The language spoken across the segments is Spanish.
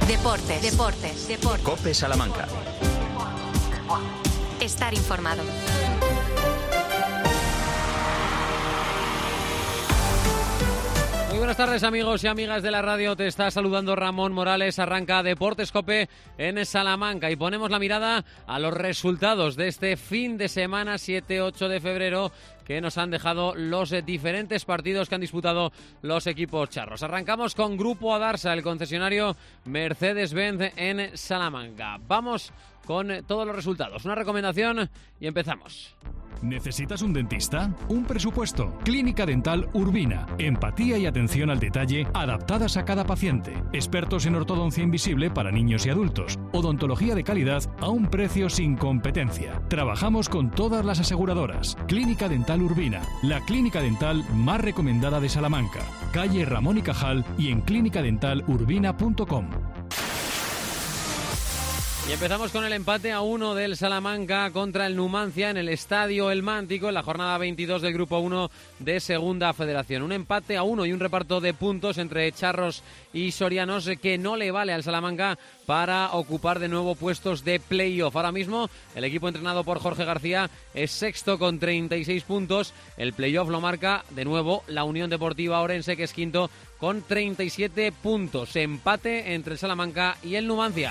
Deportes. COPE Salamanca. Estar informado. Muy buenas tardes, amigos y amigas de la radio. Te está saludando Ramón Morales. Arranca Deportes COPE en Salamanca y ponemos la mirada a los resultados de este fin de semana 7-8 de febrero que nos han dejado los diferentes partidos que han disputado los equipos charros. Arrancamos con Grupo Adarsa, el concesionario Mercedes-Benz en Salamanca. Vamos con todos los resultados. Una recomendación y empezamos. ¿Necesitas un dentista? ¿Un presupuesto? Clínica Dental Urbina. Empatía y atención al detalle adaptadas a cada paciente. Expertos en ortodoncia invisible para niños y adultos. Odontología de calidad a un precio sin competencia. Trabajamos con todas las aseguradoras. Clínica Dental Urbina. La clínica dental más recomendada de Salamanca. Calle Ramón y Cajal y en clinicadentalurbina.com. Y empezamos con el empate a 1 del Salamanca contra el Numancia en el Estadio El Mántico en la jornada 22 del Grupo 1 de Segunda Federación. Un empate a 1 y un reparto de puntos entre charros y sorianos que no le vale al Salamanca para ocupar de nuevo puestos de playoff. Ahora mismo el equipo entrenado por Jorge García es sexto con 36 puntos. El playoff lo marca de nuevo la Unión Deportiva Orense, que es quinto con 37 puntos. Empate entre el Salamanca y el Numancia.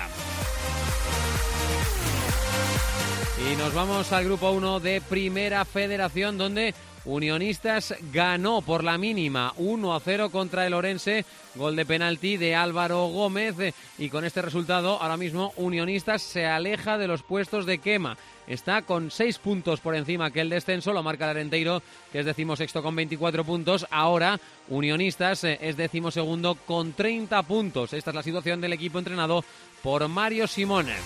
Y nos vamos al Grupo 1 de Primera Federación, donde Unionistas ganó por la mínima 1-0 contra el Orense, gol de penalti de Álvaro Gómez, y con este resultado ahora mismo Unionistas se aleja de los puestos de quema. Está con 6 puntos por encima que el descenso, lo marca el Arenteiro, que es 16º con 24 puntos. Ahora Unionistas es 12º con 30 puntos. Esta es la situación del equipo entrenado por Mario Simone.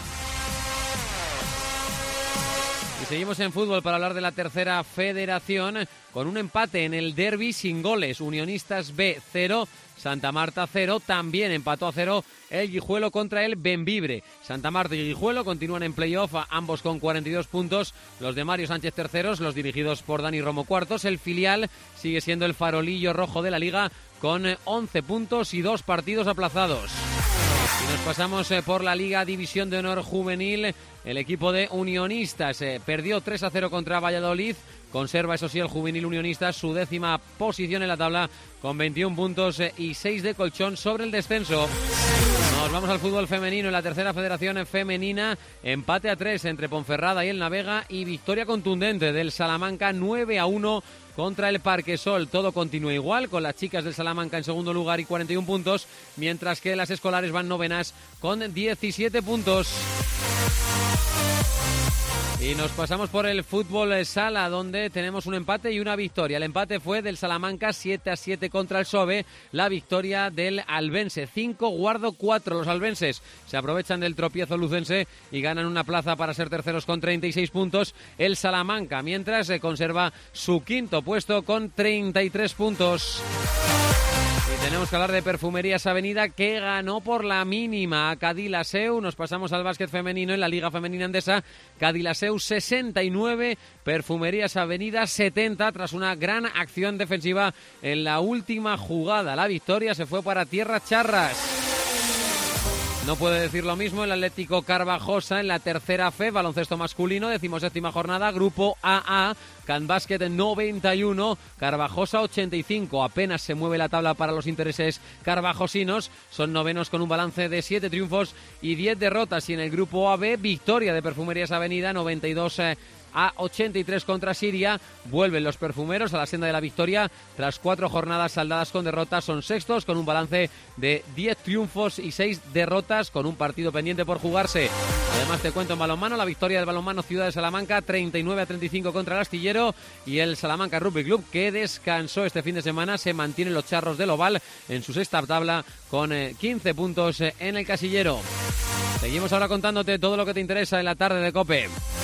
Y seguimos en fútbol para hablar de la Tercera Federación con un empate en el derbi sin goles. Unionistas B 0, Santa Marta 0. También empató a 0 el Guijuelo contra el Bembibre. Santa Marta y Guijuelo continúan en playoff, ambos con 42 puntos. Los de Mario Sánchez terceros, los dirigidos por Dani Romo cuartos. El filial sigue siendo el farolillo rojo de la liga con 11 puntos y 2 partidos aplazados. Y nos pasamos por la Liga División de Honor Juvenil. El equipo de Unionistas perdió 3-0 contra Valladolid. Conserva, eso sí, el Juvenil Unionistas su 10ª posición en la tabla con 21 puntos y 6 de colchón sobre el descenso. Nos vamos al fútbol femenino en la Tercera Federación Femenina. Empate a 3 entre Ponferrada y el Navega y victoria contundente del Salamanca 9-1 contra el Parquesol. Todo continúa igual, con las chicas del Salamanca en segundo lugar y 41 puntos, mientras que las escolares van novenas con 17 puntos. Y nos pasamos por el fútbol sala, donde tenemos un empate y una victoria. El empate fue del Salamanca 7-7 contra el SOBE. La victoria del Albense 5, Guardo 4. Los albenses se aprovechan del tropiezo lucense y ganan una plaza para ser terceros con 36 puntos. El Salamanca, mientras, conserva su quinto puesto con 33 puntos. Y tenemos que hablar de Perfumerías Avenida, que ganó por la mínima a Cadilaseu. Nos pasamos al básquet femenino en la Liga Femenina Endesa. Cadilaseu 69, Perfumerías Avenida 70, tras una gran acción defensiva en la última jugada. La victoria se fue para Tierra Charras. No puede decir lo mismo el Atlético Carvajosa en la Tercera Fe, baloncesto masculino, 17ª jornada, Grupo AA, Can Básquet 91, Carvajosa 85. Apenas se mueve la tabla para los intereses carvajosinos, son novenos con un balance de 7 triunfos y 10 derrotas. Y en el Grupo AB, victoria de Perfumerías Avenida, 92-83 contra Siria. Vuelven los perfumeros a la senda de la victoria tras 4 jornadas saldadas con derrotas. Son sextos con un balance de 10 triunfos y 6 derrotas, con un partido pendiente por jugarse. Además, te cuento en balonmano la victoria del balonmano Ciudad de Salamanca 39-35 contra el Astillero, y el Salamanca Rugby Club, que descansó este fin de semana, se mantiene los charros del Oval en su sexta tabla con 15 puntos en el casillero. Seguimos ahora contándote todo lo que te interesa en la tarde de COPE.